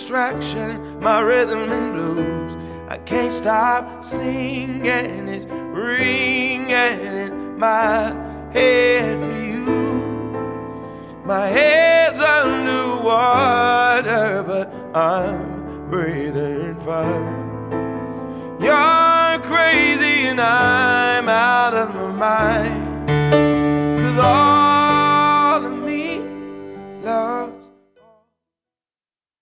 distraction, my rhythm and blues. I can't stop singing, it's ringing in my head for you. My head's underwater, but I'm breathing fire. You're crazy and I'm out of my mind.